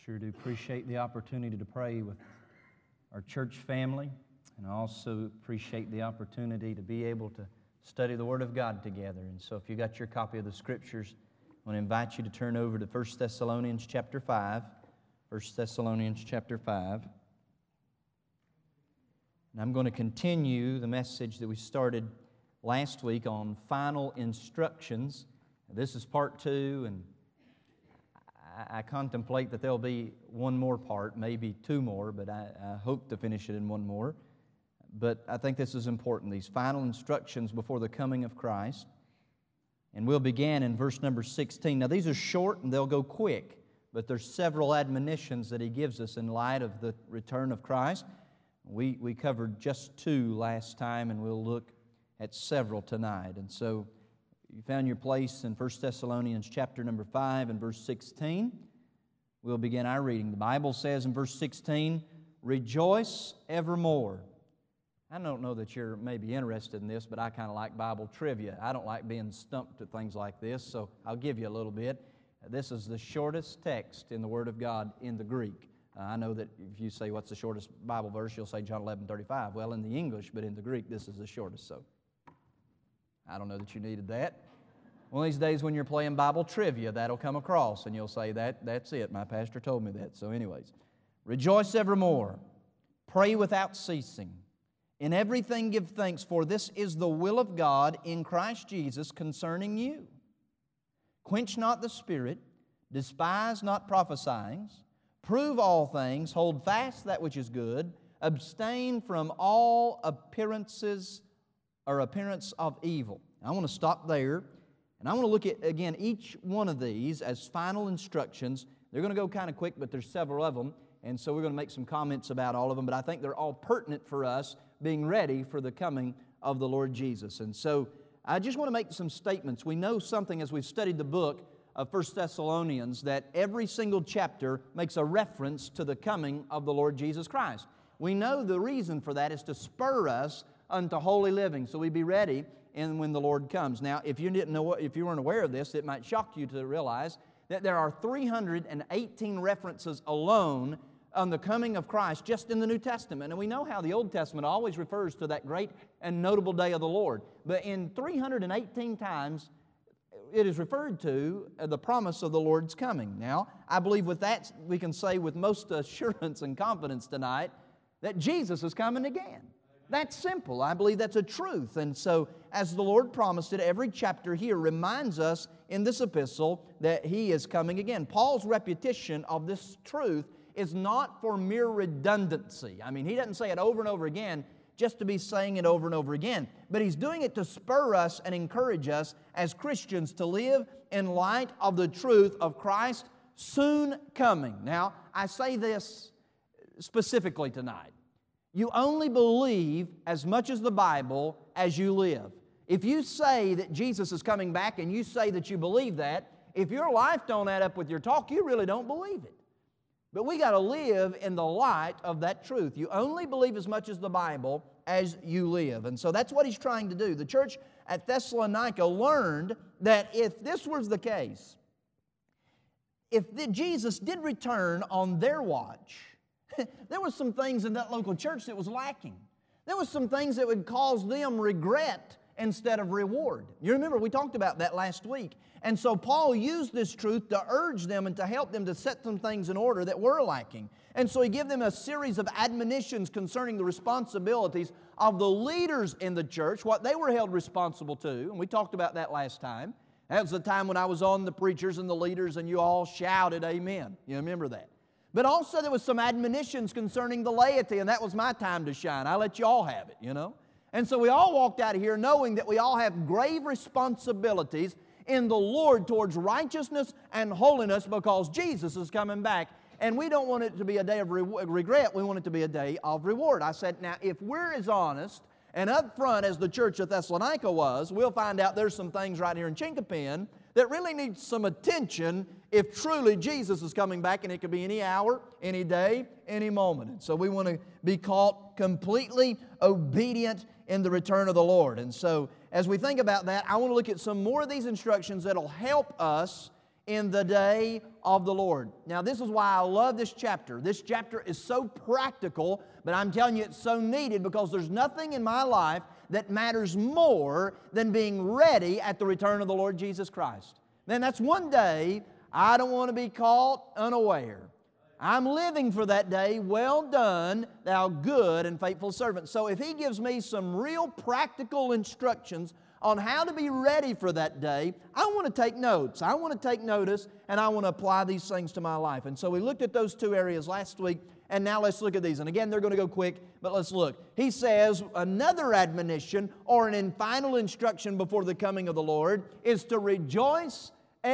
Sure do appreciate the opportunity to pray with our church family, and I also appreciate the opportunity to be able to study the Word of God together. And so if you got your copy of the Scriptures, I want to invite you to turn over to 1 Thessalonians chapter 5. 1 Thessalonians chapter 5. And I'm going to continue the message that we started last week on final instructions. This is part 2, and I contemplate that there'll be one more part, maybe 2 more, but I hope to finish it in 1 more. But I think this is important, these final instructions before the coming of Christ. And we'll begin in verse number 16. Now these are short and they'll go quick, but there's several admonitions that he gives us in light of the return of Christ. We covered just 2 last time, and we'll look at several tonight. And so you found your place in 1 Thessalonians chapter number 5 and verse 16. We'll begin our reading. The Bible says in verse 16, "Rejoice evermore." I don't know that you're maybe interested in this, but I kind of like Bible trivia. I don't like being stumped at things like this, so I'll give you a little bit. This is the shortest text in the Word of God in the Greek. I know that if you say, what's the shortest Bible verse, you'll say John 11:35. Well, in the English, but in the Greek, this is the shortest, so I don't know that you needed that. One of these days when you're playing Bible trivia, that'll come across, and you'll say, that's it, my pastor told me that. So anyways, "Rejoice evermore, pray without ceasing. In everything give thanks, for this is the will of God in Christ Jesus concerning you. Quench not the spirit, despise not prophesying, prove all things, hold fast that which is good, abstain from all appearance of evil." I want to stop there, and I want to look at, again, each one of these as final instructions. They're going to go kind of quick, but there's several of them, and so we're going to make some comments about all of them, but I think they're all pertinent for us being ready for the coming of the Lord Jesus. And so I just want to make some statements. We know something as we've studied the book of 1 Thessalonians that every single chapter makes a reference to the coming of the Lord Jesus Christ. We know the reason for that is to spur us unto holy living, so we be ready and when the Lord comes. Now, if you weren't aware of this, it might shock you to realize that there are 318 references alone on the coming of Christ just in the New Testament. And we know how the Old Testament always refers to that great and notable day of the Lord. But in 318 times, it is referred to the promise of the Lord's coming. Now, I believe with that, we can say with most assurance and confidence tonight that Jesus is coming again. That's simple. I believe that's a truth. And so, as the Lord promised it, every chapter here reminds us in this epistle that He is coming again. Paul's repetition of this truth is not for mere redundancy. I mean, he doesn't say it over and over again just to be saying it over and over again. But he's doing it to spur us and encourage us as Christians to live in light of the truth of Christ soon coming. Now, I say this specifically tonight. You only believe as much as the Bible as you live. If you say that Jesus is coming back and you say that you believe that, if your life don't add up with your talk, you really don't believe it. But we got to live in the light of that truth. You only believe as much as the Bible as you live. And so that's what he's trying to do. The church at Thessalonica learned that if this was the case, if Jesus did return on their watch, there were some things in that local church that was lacking. There were some things that would cause them regret instead of reward. You remember, we talked about that last week. And so Paul used this truth to urge them and to help them to set some things in order that were lacking. And so he gave them a series of admonitions concerning the responsibilities of the leaders in the church, what they were held responsible to. And we talked about that last time. That was the time when I was on the preachers and the leaders and you all shouted amen. You remember that. But also there was some admonitions concerning the laity, and that was my time to shine. I let you all have it, you know. And so we all walked out of here knowing that we all have grave responsibilities in the Lord towards righteousness and holiness because Jesus is coming back. And we don't want it to be a day of regret. We want it to be a day of reward. I said, now, if we're as honest and up front as the church of Thessalonica was, we'll find out there's some things right here in Chinquapin that really need some attention if truly Jesus is coming back, and it could be any hour, any day, any moment. And so we want to be caught completely obedient in the return of the Lord. And so as we think about that, I want to look at some more of these instructions that will help us in the day of the Lord. Now, this is why I love this chapter. This chapter is so practical, but I'm telling you it's so needed because there's nothing in my life that matters more than being ready at the return of the Lord Jesus Christ. Man, that's one day I don't want to be caught unaware. I'm living for that day. Well done, thou good and faithful servant. So if He gives me some real practical instructions on how to be ready for that day, I want to take notes. I want to take notice, and I want to apply these things to my life. And so we looked at those two areas last week, and now let's look at these. And again, they're going to go quick, but let's look. He says another admonition or an final instruction before the coming of the Lord is to rejoice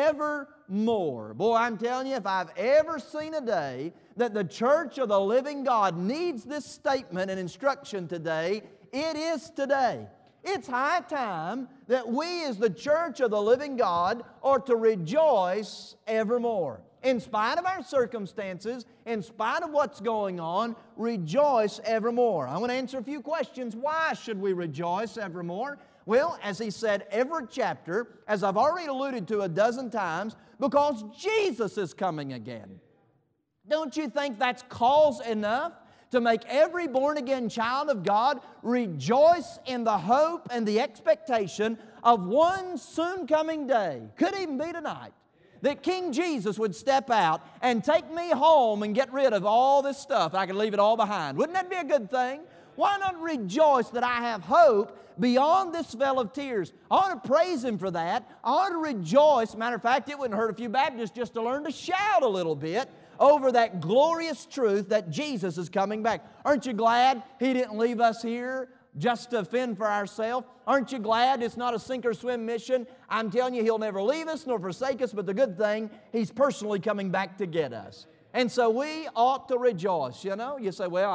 evermore. Boy, I'm telling you, if I've ever seen a day that the church of the living God needs this statement and instruction today, it is today. It's high time that we as the church of the living God are to rejoice evermore. In spite of our circumstances, in spite of what's going on, rejoice evermore. I want to answer a few questions. Why should we rejoice evermore? Well, as he said, every chapter, as I've already alluded to a dozen times, because Jesus is coming again. Don't you think that's cause enough to make every born-again child of God rejoice in the hope and the expectation of one soon-coming day? Could even be tonight, that King Jesus would step out and take me home and get rid of all this stuff. I could leave it all behind. Wouldn't that be a good thing? Why not rejoice that I have hope beyond this vale of tears? I ought to praise Him for that. I ought to rejoice. Matter of fact, it wouldn't hurt a few Baptists just to learn to shout a little bit over that glorious truth that Jesus is coming back. Aren't you glad He didn't leave us here just to fend for ourselves? Aren't you glad it's not a sink or swim mission? I'm telling you, He'll never leave us nor forsake us, but the good thing, He's personally coming back to get us. And so we ought to rejoice. You know, you say, well,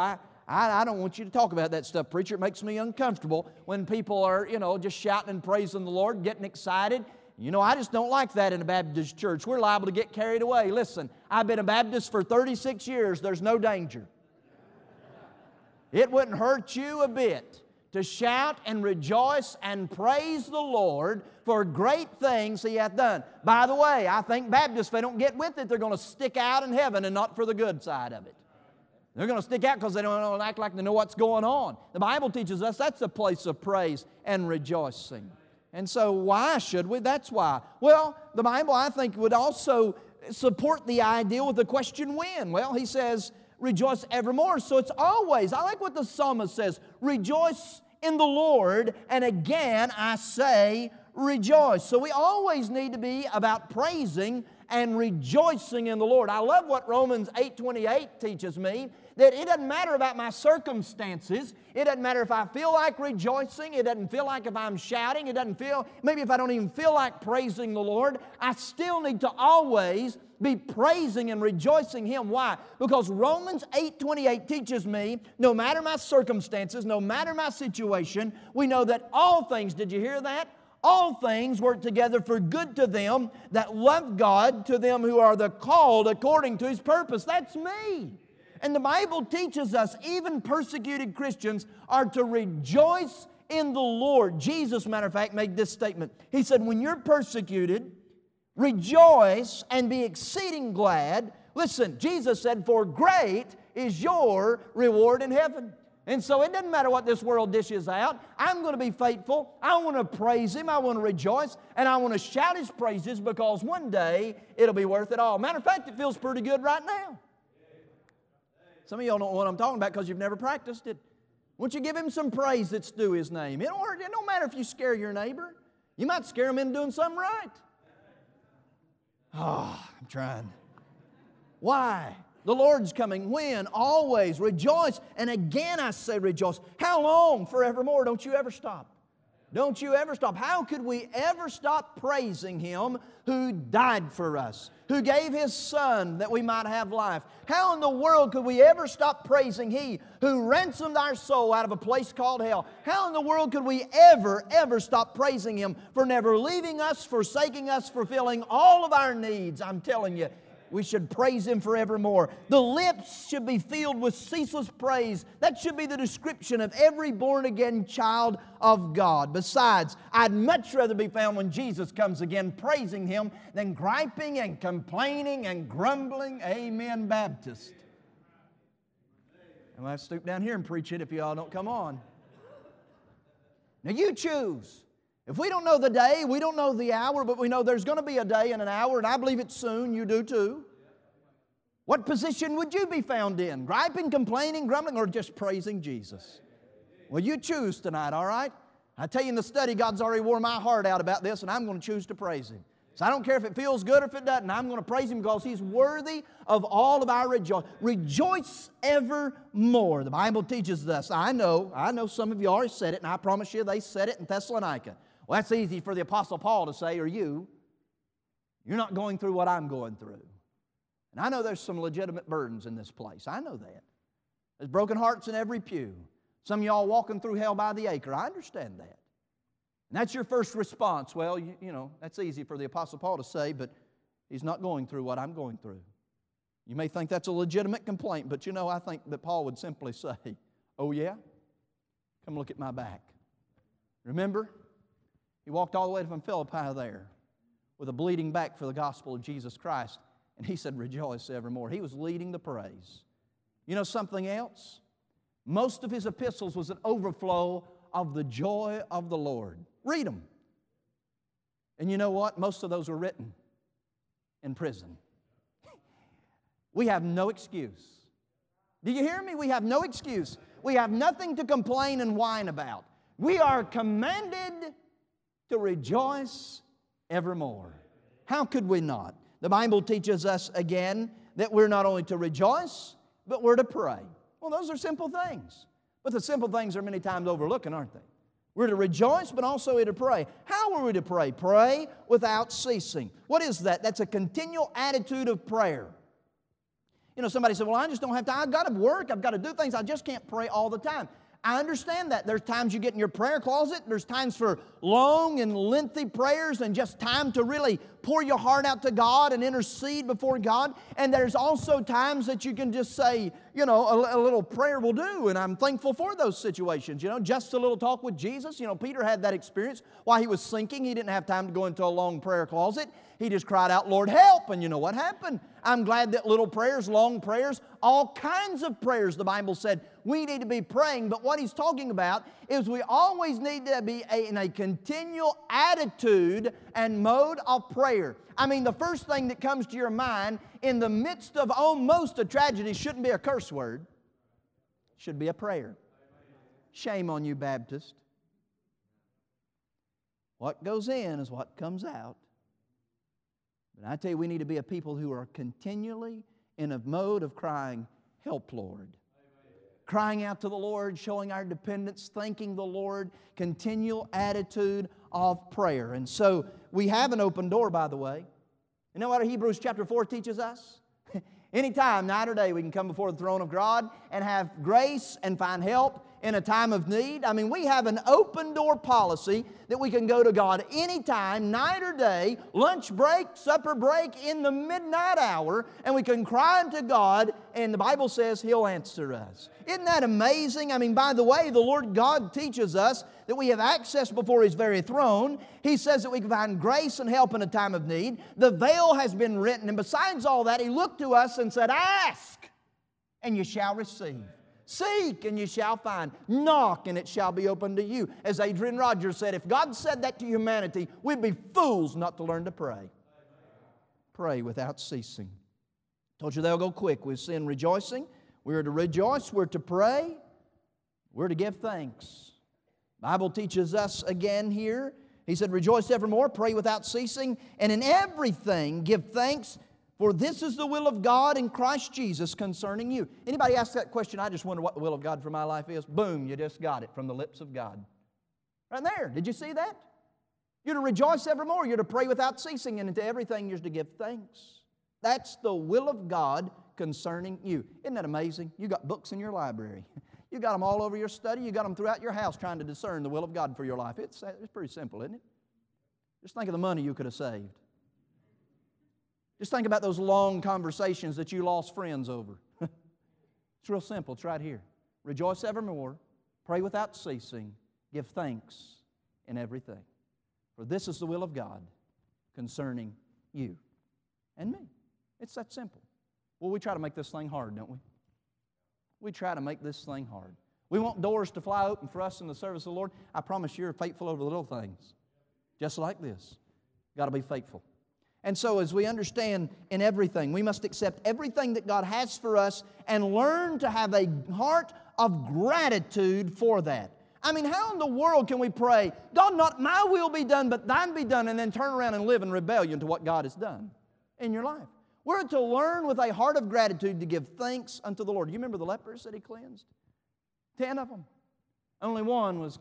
I don't want you to talk about that stuff, preacher. It makes me uncomfortable when people are, just shouting and praising the Lord, getting excited. I just don't like that in a Baptist church. We're liable to get carried away. Listen, I've been a Baptist for 36 years. There's no danger. It wouldn't hurt you a bit to shout and rejoice and praise the Lord for great things He hath done. By the way, I think Baptists, if they don't get with it, they're going to stick out in heaven and not for the good side of it. They're going to stick out because they don't act like they know what's going on. The Bible teaches us that's a place of praise and rejoicing. And so why should we? That's why. Well, the Bible, I think, would also support the idea with the question when. Well, he says, rejoice evermore. So it's always, I like what the psalmist says, rejoice in the Lord, and again I say rejoice. So we always need to be about praising and rejoicing in the Lord. I love what Romans 8:28 teaches me, that it doesn't matter about my circumstances. It doesn't matter if I feel like rejoicing. It doesn't feel like if I'm shouting. It doesn't feel, maybe if I don't even feel like praising the Lord. I still need to always be praising and rejoicing Him. Why? Because Romans 8:28 teaches me, no matter my circumstances, no matter my situation, we know that all things, did you hear that? All things work together for good to them that love God, to them who are the called according to His purpose. That's me. And the Bible teaches us even persecuted Christians are to rejoice in the Lord. Jesus, matter of fact, made this statement. He said, when you're persecuted, rejoice and be exceeding glad. Listen, Jesus said, for great is your reward in heaven. And so it doesn't matter what this world dishes out. I'm going to be faithful. I want to praise Him. I want to rejoice. And I want to shout His praises because one day it'll be worth it all. Matter of fact, it feels pretty good right now. Some of y'all don't know what I'm talking about because you've never practiced it. Won't you give Him some praise that's due His name? It don't matter if you scare your neighbor. You might scare him into doing something right. Oh, I'm trying. Why? The Lord's coming. When? Always. Rejoice. And again I say rejoice. How long? Forevermore. Don't you ever stop. Don't you ever stop. How could we ever stop praising Him who died for us, who gave His Son that we might have life? How in the world could we ever stop praising He who ransomed our soul out of a place called hell? How in the world could we ever stop praising Him for never leaving us, forsaking us, fulfilling all of our needs? I'm telling you, We should praise Him forevermore. The lips should be filled with ceaseless praise. That should be the description of every born-again child of God. Besides, I'd much rather be found when Jesus comes again praising Him than griping and complaining and grumbling. Amen, Baptist. I'm going to stoop down here and preach it if you all don't come on. Now you choose. If we don't know the day, we don't know the hour, but we know there's going to be a day and an hour, and I believe it's soon. You do too. What position would you be found in? Griping, complaining, grumbling, or just praising Jesus? Well, you choose tonight, all right? I tell you in the study, God's already wore my heart out about this, and I'm going to choose to praise Him. So I don't care if it feels good or if it doesn't. I'm going to praise Him because He's worthy of all of our rejoice. Rejoice evermore. The Bible teaches us. I know some of you already said it, and I promise you they said it in Thessalonica. Well, that's easy for the Apostle Paul to say, or you. You're not going through what I'm going through. And I know there's some legitimate burdens in this place. I know that. There's broken hearts in every pew. Some of y'all walking through hell by the acre. I understand that. And that's your first response. Well, you know, that's easy for the Apostle Paul to say, but he's not going through what I'm going through. You may think that's a legitimate complaint, but you know, I think that Paul would simply say, oh yeah? Come look at my back. Remember? He walked all the way from Philippi there with a bleeding back for the gospel of Jesus Christ. And he said, rejoice evermore. He was leading the praise. You know something else? Most of his epistles was an overflow of the joy of the Lord. Read them. And you know what? Most of those were written in prison. We have no excuse. Do you hear me? We have no excuse. We have nothing to complain and whine about. We are commanded to rejoice evermore. How could we not? The Bible teaches us again that we're not only to rejoice, but we're to pray. Well, those are simple things. But the simple things are many times overlooking, aren't they? We're to rejoice, but also to pray. How are we to pray? Pray without ceasing. What is that? That's a continual attitude of prayer. You know, somebody said, well, I just don't have time. I've got to work. I've got to do things. I just can't pray all the time. I understand that. There's times you get in your prayer closet. There's times for long and lengthy prayers and just time to really pour your heart out to God and intercede before God. And there's also times that you can just say, you know, a little prayer will do. And I'm thankful for those situations. You know, just a little talk with Jesus. You know, Peter had that experience. While he was sinking, he didn't have time to go into a long prayer closet. He just cried out, Lord, help. And you know what happened? I'm glad that little prayers, long prayers, all kinds of prayers, the Bible said, we need to be praying. But what he's talking about is we always need to be in a continual attitude and mode of prayer. I mean, the first thing that comes to your mind in the midst of almost a tragedy shouldn't be a curse word. It should be a prayer. Shame on you, Baptist. What goes in is what comes out. But I tell you, we need to be a people who are continually in a mode of crying, help, Lord. Crying out to the Lord, showing our dependence, thanking the Lord, continual attitude of prayer. And so we have an open door, by the way. You know what Hebrews chapter 4 teaches us? Anytime, night or day, we can come before the throne of God and have grace and find help in a time of need. I mean, we have an open door policy that we can go to God anytime, night or day, lunch break, supper break, in the midnight hour, and we can cry unto God, and the Bible says He'll answer us. Isn't that amazing? I mean, by the way, the Lord God teaches us that we have access before His very throne. He says that we can find grace and help in a time of need. The veil has been rent, and besides all that, He looked to us and said, ask, and you shall receive. Seek, and you shall find. Knock, and it shall be opened to you. As Adrian Rogers said, if God said that to humanity, we'd be fools not to learn to pray. Pray without ceasing. Told you they'll go quick. We've seen rejoicing. We're to rejoice. We're to pray. We're to give thanks. The Bible teaches us again here. He said, rejoice evermore, pray without ceasing, and in everything give thanks, for this is the will of God in Christ Jesus concerning you. Anybody ask that question? I just wonder what the will of God for my life is. Boom, you just got it from the lips of God. Right there. Did you see that? You're to rejoice evermore. You're to pray without ceasing, and into everything you're to give thanks. That's the will of God concerning you. Isn't that amazing? You got books in your library. You got them all over your study. You got them throughout your house trying to discern the will of God for your life. It's pretty simple, isn't it? Just think of the money you could have saved. Just think about those long conversations that you lost friends over. It's real simple. It's right here. Rejoice evermore, pray without ceasing, give thanks in everything. For this is the will of God concerning you and me. It's that simple. Well, we try to make this thing hard, don't we? We try to make this thing hard. We want doors to fly open for us in the service of the Lord. I promise you're faithful over the little things. Just like this. Got to be faithful. And so as we understand in everything, we must accept everything that God has for us and learn to have a heart of gratitude for that. I mean, how in the world can we pray, God, not my will be done, but thine be done, and then turn around and live in rebellion to what God has done in your life? We're to learn with a heart of gratitude to give thanks unto the Lord. You remember the lepers that He cleansed? 10 of them. Only one was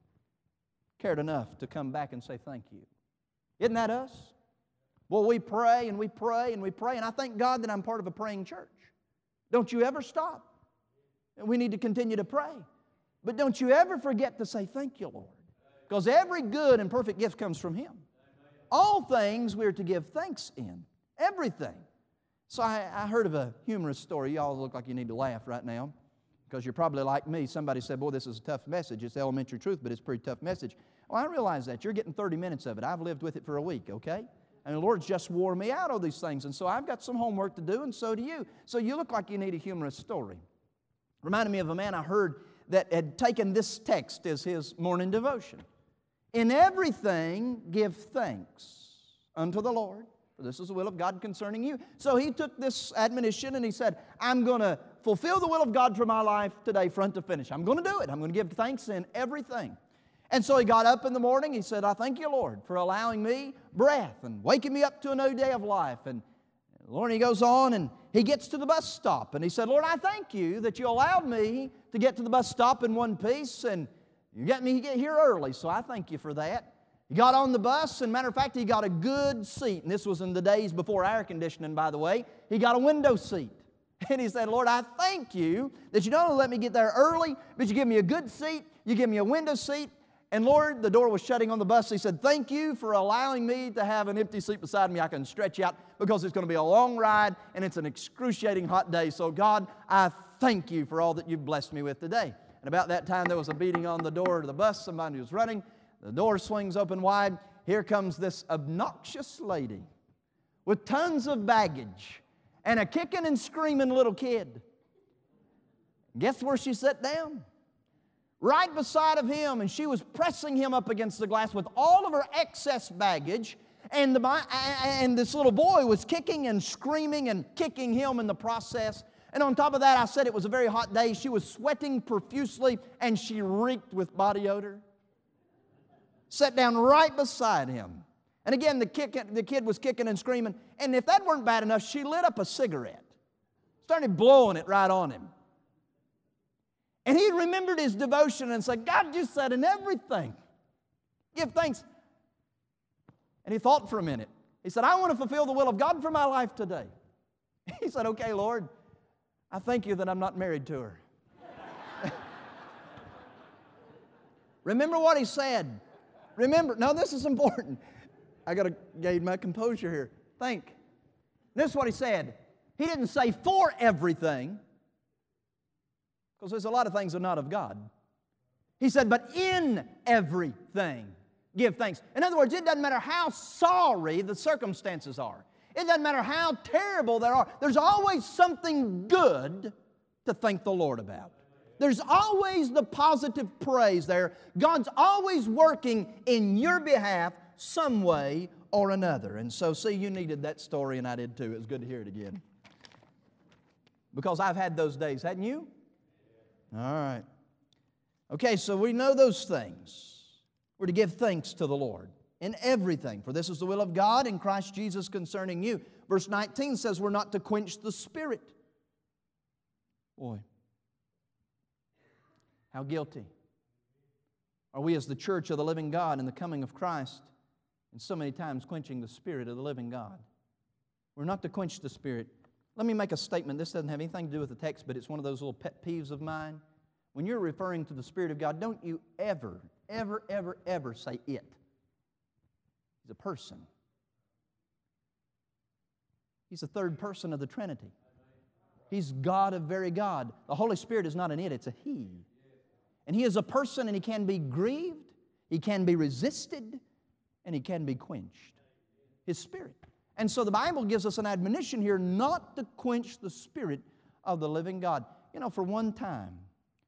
cared enough to come back and say thank you. Isn't that us? Well, we pray and we pray and we pray, and I thank God that I'm part of a praying church. Don't you ever stop. We need to continue to pray. But don't you ever forget to say thank you, Lord. Because every good and perfect gift comes from Him. All things we're to give thanks in. Everything. So I heard of a humorous story. You all look like you need to laugh right now because you're probably like me. Somebody said, boy, this is a tough message. It's elementary truth, but it's a pretty tough message. Well, I realize that. You're getting 30 minutes of it. I've lived with it for a week, okay? And the Lord's just wore me out on these things. And so I've got some homework to do, and so do you. So you look like you need a humorous story. Reminded me of a man I heard that had taken this text as his morning devotion. In everything give thanks unto the Lord, for this is the will of God concerning you. So he took this admonition and he said, I'm going to fulfill the will of God for my life today, front to finish. I'm going to do it. I'm going to give thanks in everything. And so he got up in the morning. He said, I thank you, Lord, for allowing me breath and waking me up to a new day of life. And Lord, he goes on and he gets to the bus stop. And he said, Lord, I thank you that you allowed me to get to the bus stop in one piece. And you got me to get here early, so I thank you for that. He got on the bus, and matter of fact, he got a good seat. And this was in the days before air conditioning, by the way. He got a window seat. And he said, Lord, I thank you that you not only let me get there early, but you give me a good seat, you give me a window seat. And Lord, the door was shutting on the bus. He said, thank you for allowing me to have an empty seat beside me. I can stretch out because it's going to be a long ride and it's an excruciating hot day. So God, I thank you for all that you've blessed me with today. And about that time, there was a beating on the door of the bus. Somebody was running. The door swings open wide. Here comes this obnoxious lady with tons of baggage and a kicking and screaming little kid. Guess where she sat down? Right beside of him, and she was pressing him up against the glass with all of her excess baggage, and this little boy was kicking and screaming and kicking him in the process. And on top of that, I said it was a very hot day. She was sweating profusely, and she reeked with body odor. Sat down right beside him. And again, the kid was kicking and screaming, and if that weren't bad enough, she lit up a cigarette, started blowing it right on him. And he remembered his devotion and said, God, you said in everything, give thanks. And he thought for a minute. He said, I want to fulfill the will of God for my life today. He said, okay, Lord, I thank you that I'm not married to her. Remember what he said. Remember, now this is important. I got to gain my composure here. This is what he said. He didn't say for everything, because there's a lot of things that are not of God. He said, but in everything, give thanks. In other words, it doesn't matter how sorry the circumstances are. It doesn't matter how terrible they are. There's always something good to thank the Lord about. There's always the positive praise there. God's always working in your behalf some way or another. And so, see, you needed that story, and I did too. It was good to hear it again. Because I've had those days, hadn't you? All right. Okay, so we know those things. We're to give thanks to the Lord in everything, for this is the will of God in Christ Jesus concerning you. Verse 19 says we're not to quench the Spirit. Boy, how guilty are we as the church of the living God in the coming of Christ, and so many times quenching the Spirit of the living God. We're not to quench the Spirit. Let me make a statement. This doesn't have anything to do with the text, but it's one of those little pet peeves of mine. When you're referring to the Spirit of God, don't you ever, ever, ever, ever say it. He's a person. He's the third person of the Trinity. He's God of very God. The Holy Spirit is not an it, it's a He. And He is a person, and He can be grieved, He can be resisted, and He can be quenched. His Spirit. And so the Bible gives us an admonition here not to quench the Spirit of the living God. You know, for one time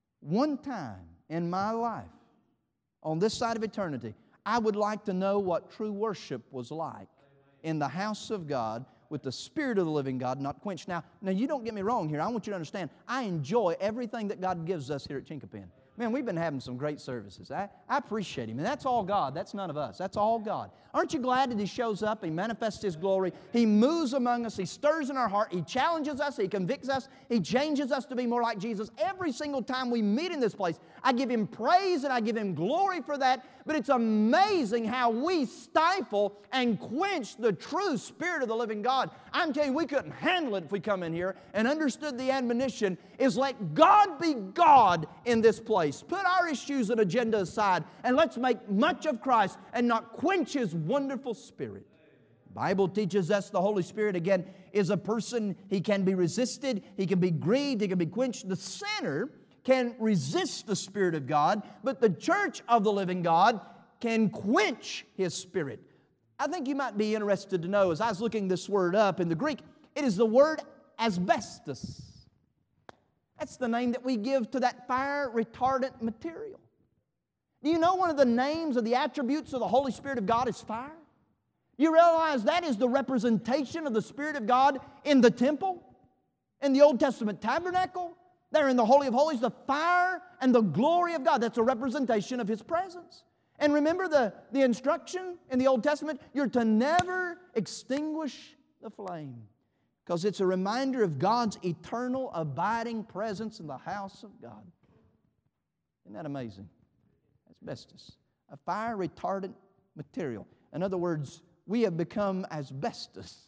in my life, on this side of eternity, I would like to know what true worship was like in the house of God with the Spirit of the living God not quenched. Now, you don't get me wrong here. I want you to understand, I enjoy everything that God gives us here at Chinquapin. Man, we've been having some great services. I appreciate Him. And that's all God. That's none of us. That's all God. Aren't you glad that He shows up, He manifests His glory, He moves among us, He stirs in our heart, He challenges us, He convicts us, He changes us to be more like Jesus. Every single time we meet in this place, I give Him praise and I give Him glory for that. But it's amazing how we stifle and quench the true Spirit of the living God. I'm telling you, we couldn't handle it if we come in here and understood the admonition is let God be God in this place. Put our issues and agenda aside and let's make much of Christ and not quench His wonderful Spirit. The Bible teaches us the Holy Spirit, again, is a person. He can be resisted, He can be grieved, He can be quenched. The sinner can resist the Spirit of God, but the church of the living God can quench His Spirit. I think you might be interested to know, as I was looking this word up in the Greek, it is the word asbestos. That's the name that we give to that fire retardant material. Do you know one of the names of the attributes of the Holy Spirit of God is fire? You realize that is the representation of the Spirit of God in the temple, in the Old Testament tabernacle, there in the Holy of Holies, the fire and the glory of God. That's a representation of His presence. And remember the instruction in the Old Testament, you're to never extinguish the flame, because it's a reminder of God's eternal abiding presence in the house of God. Isn't that amazing? Asbestos, a fire retardant material. In other words, we have become asbestos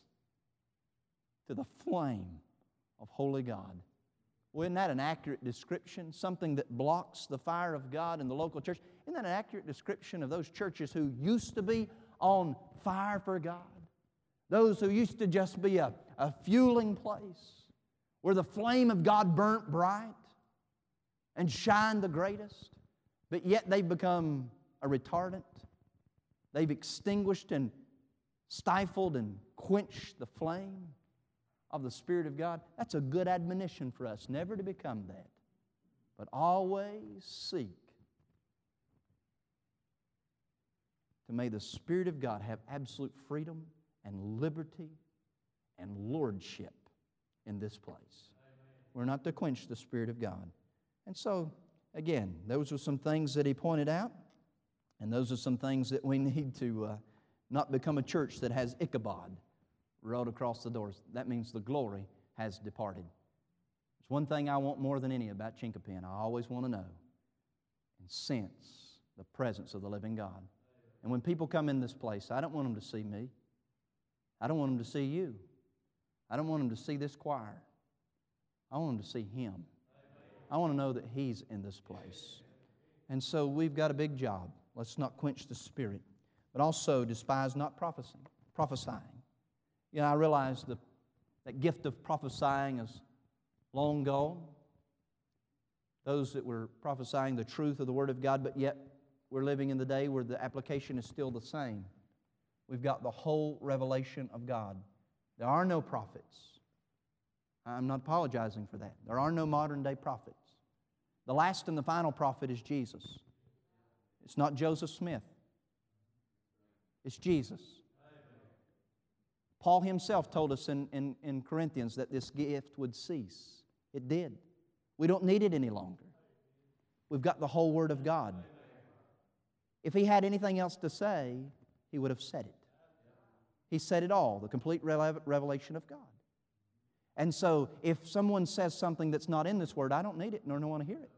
to the flame of holy God. Well, isn't that an accurate description? Something that blocks the fire of God in the local church. Isn't that an accurate description of those churches who used to be on fire for God? Those who used to just be a fueling place where the flame of God burnt bright and shined the greatest, but yet they've become a retardant. They've extinguished and stifled and quenched the flame of the Spirit of God. That's a good admonition for us, never to become that, but always seek to may the Spirit of God have absolute freedom and liberty and lordship in this place. We're not to quench the Spirit of God. And so, again, those are some things that he pointed out, and those are some things that we need to not become a church that has Ichabod wrote across the doors. That means the glory has departed. There's one thing I want more than any about Chinquapin. I always want to know and sense the presence of the living God. And when people come in this place, I don't want them to see me. I don't want them to see you. I don't want them to see this choir. I want them to see Him. I want to know that He's in this place. And so we've got a big job. Let's not quench the Spirit, but also despise not prophesying. You know, I realize that gift of prophesying is long gone. Those that were prophesying the truth of the Word of God, but yet we're living in the day where the application is still the same. We've got the whole revelation of God. There are no prophets. I'm not apologizing for that. There are no modern day prophets. The last and the final prophet is Jesus. It's not Joseph Smith. It's Jesus. Paul himself told us in Corinthians that this gift would cease. It did. We don't need it any longer. We've got the whole Word of God. If he had anything else to say, he would have said it. He said it all, the complete revelation of God. And so if someone says something that's not in this Word, I don't need it nor do I want to hear it.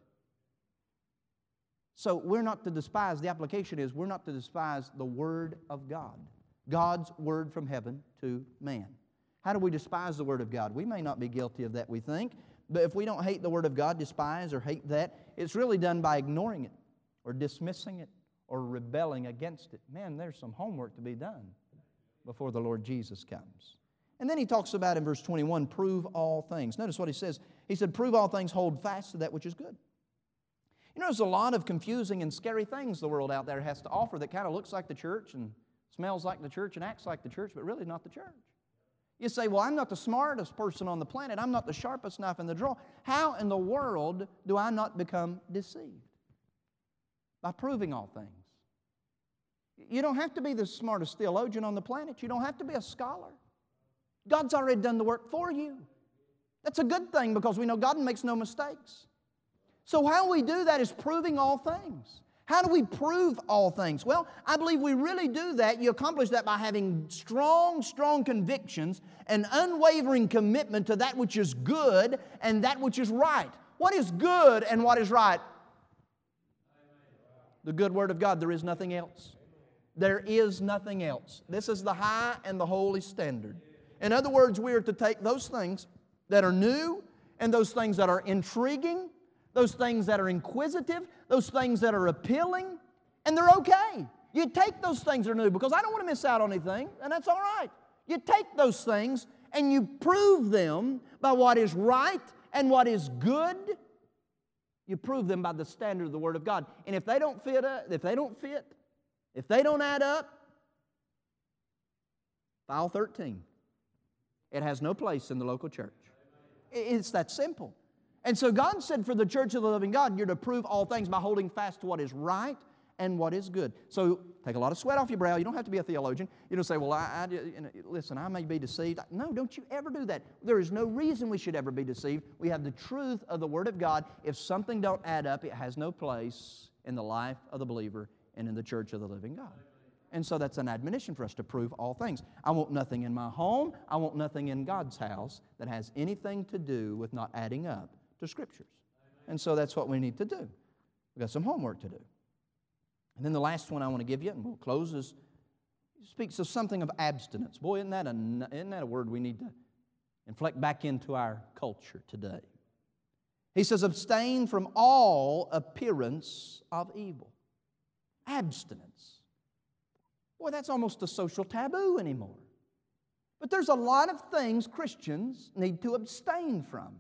So we're not to despise, the application is, we're not to despise the Word of God. God's Word from heaven to man. How do we despise the Word of God? We may not be guilty of that, we think, but if we don't hate the Word of God, despise or hate that, it's really done by ignoring it or dismissing it or rebelling against it. Man, there's some homework to be done before the Lord Jesus comes. And then he talks about in verse 21, prove all things. Notice what he says. He said, prove all things, hold fast to that which is good. You know, there's a lot of confusing and scary things the world out there has to offer that kind of looks like the church and smells like the church and acts like the church, but really not the church. You say, well, I'm not the smartest person on the planet. I'm not the sharpest knife in the drawer. How in the world do I not become deceived? By proving all things. You don't have to be the smartest theologian on the planet. You don't have to be a scholar. God's already done the work for you. That's a good thing because we know God makes no mistakes. So how we do that is proving all things. How do we prove all things? Well, I believe we really do that. You accomplish that by having strong, strong convictions and unwavering commitment to that which is good and that which is right. What is good and what is right? The good Word of God. There is nothing else. There is nothing else. This is the high and the holy standard. In other words, we are to take those things that are new and those things that are intriguing, those things that are inquisitive, those things that are appealing, and they're okay. You take those things that are new because I don't want to miss out on anything, and that's all right. You take those things and you prove them by what is right and what is good. You prove them by the standard of the Word of God. And if they don't fit, if they don't add up, file 13. It has no place in the local church. It's that simple. And so God said for the church of the living God, you're to prove all things by holding fast to what is right and what is good. So take a lot of sweat off your brow. You don't have to be a theologian. You don't say, well, listen, I may be deceived. No, don't you ever do that. There is no reason we should ever be deceived. We have the truth of the Word of God. If something don't add up, it has no place in the life of the believer and in the church of the living God. And so that's an admonition for us to prove all things. I want nothing in my home. I want nothing in God's house that has anything to do with not adding up to Scriptures. And so that's what we need to do. We've got some homework to do. And then the last one I want to give you, and we'll close, is speaks of something of abstinence. Boy, isn't that a word we need to inflect back into our culture today? He says, abstain from all appearance of evil. Abstinence. Boy, that's almost a social taboo anymore. But there's a lot of things Christians need to abstain from.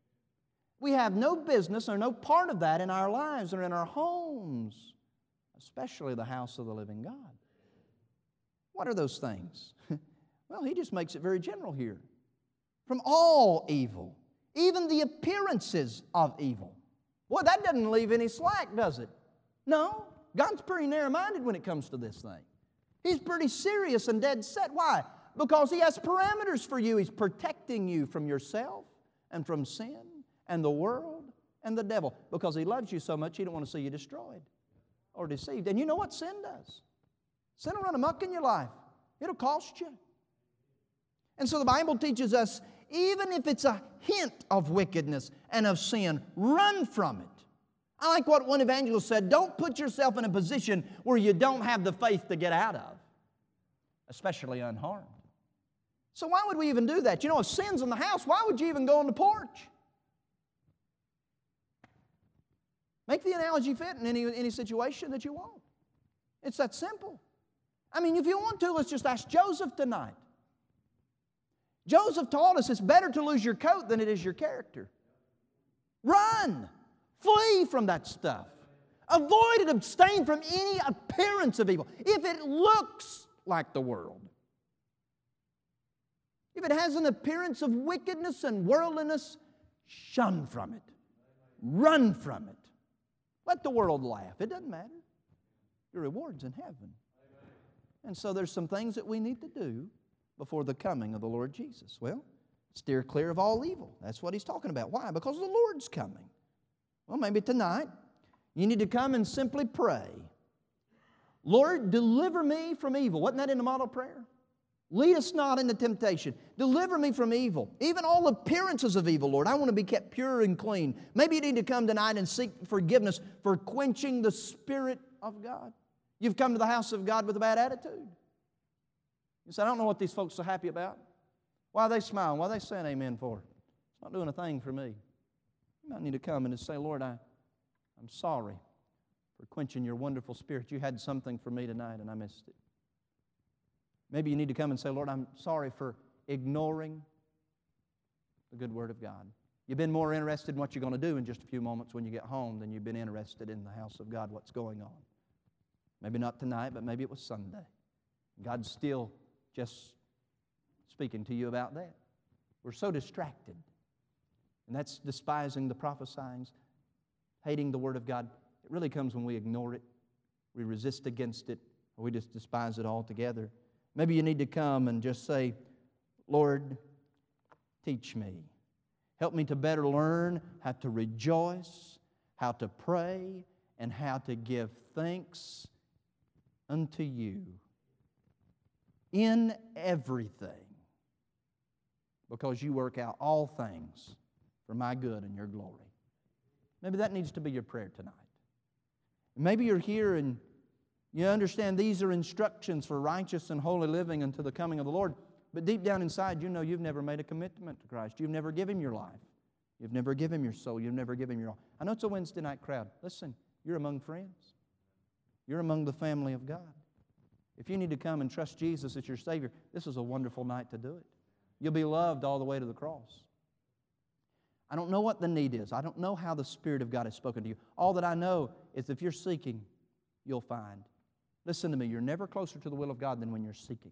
We have no business or no part of that in our lives or in our homes, especially the house of the living God. What are those things? Well, he just makes it very general here. From all evil, even the appearances of evil. Boy, that doesn't leave any slack, does it? No, God's pretty narrow-minded when it comes to this thing. He's pretty serious and dead set. Why? Because He has parameters for you. He's protecting you from yourself and from sin and the world and the devil. Because He loves you so much, He don't want to see you destroyed or deceived. And you know what sin does? Sin will run amok in your life. It'll cost you. And so the Bible teaches us, even if it's a hint of wickedness and of sin, run from it. I like what one evangelist said, don't put yourself in a position where you don't have the faith to get out of, especially unharmed. So why would we even do that? You know, if sin's in the house, why would you even go on the porch? Make the analogy fit in any situation that you want. It's that simple. I mean, if you want to, let's just ask Joseph tonight. Joseph taught us it's better to lose your coat than it is your character. Run! Flee from that stuff. Avoid and abstain from any appearance of evil. If it looks like the world, if it has an appearance of wickedness and worldliness, shun from it. Run from it. Let the world laugh. It doesn't matter. Your reward's in heaven. And so there's some things that we need to do before the coming of the Lord Jesus. Well, steer clear of all evil. That's what He's talking about. Why? Because the Lord's coming. Well, maybe tonight you need to come and simply pray. Lord, deliver me from evil. Wasn't that in the model prayer? Lead us not into temptation. Deliver me from evil. Even all appearances of evil, Lord. I want to be kept pure and clean. Maybe you need to come tonight and seek forgiveness for quenching the Spirit of God. You've come to the house of God with a bad attitude. You say, I don't know what these folks are happy about. Why are they smiling? Why are they saying amen for? It's not doing a thing for me. You might need to come and just say, Lord, I'm sorry for quenching your wonderful Spirit. You had something for me tonight and I missed it. Maybe you need to come and say, Lord, I'm sorry for ignoring the good Word of God. You've been more interested in what you're going to do in just a few moments when you get home than you've been interested in the house of God, what's going on. Maybe not tonight, but maybe it was Sunday. God's still just speaking to you about that. We're so distracted. And that's despising the prophesyings, hating the Word of God. It really comes when we ignore it, we resist against it, or we just despise it altogether. Maybe you need to come and just say, Lord, teach me. Help me to better learn how to rejoice, how to pray, and how to give thanks unto You in everything, because You work out all things for my good and Your glory. Maybe that needs to be your prayer tonight. Maybe you're here and you understand these are instructions for righteous and holy living until the coming of the Lord, but deep down inside you know you've never made a commitment to Christ. You've never given Him your life. You've never given Him your soul. You've never given Him your all. I know it's a Wednesday night crowd. Listen, you're among friends. You're among the family of God. If you need to come and trust Jesus as your Savior, this is a wonderful night to do it. You'll be loved all the way to the cross. I don't know what the need is. I don't know how the Spirit of God has spoken to you. All that I know is if you're seeking, you'll find. Listen to me, you're never closer to the will of God than when you're seeking.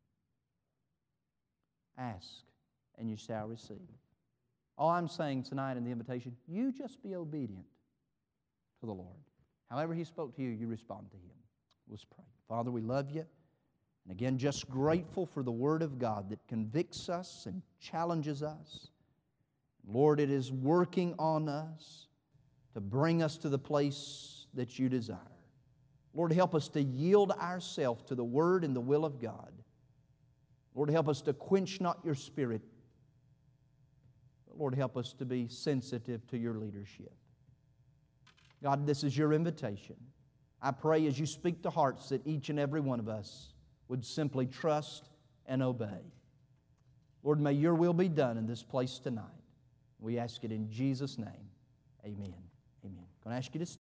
Ask, and you shall receive. All I'm saying tonight in the invitation, you just be obedient to the Lord. However He spoke to you, you respond to Him. Let's pray. Father, we love You. And again, just grateful for the Word of God that convicts us and challenges us. Lord, it is working on us to bring us to the place that You desire. Lord, help us to yield ourselves to the Word and the will of God. Lord, help us to quench not Your Spirit. Lord, help us to be sensitive to Your leadership. God, this is Your invitation. I pray as You speak to hearts that each and every one of us would simply trust and obey. Lord, may Your will be done in this place tonight. We ask it in Jesus' name. Amen. Amen. I'm going to ask you to stand.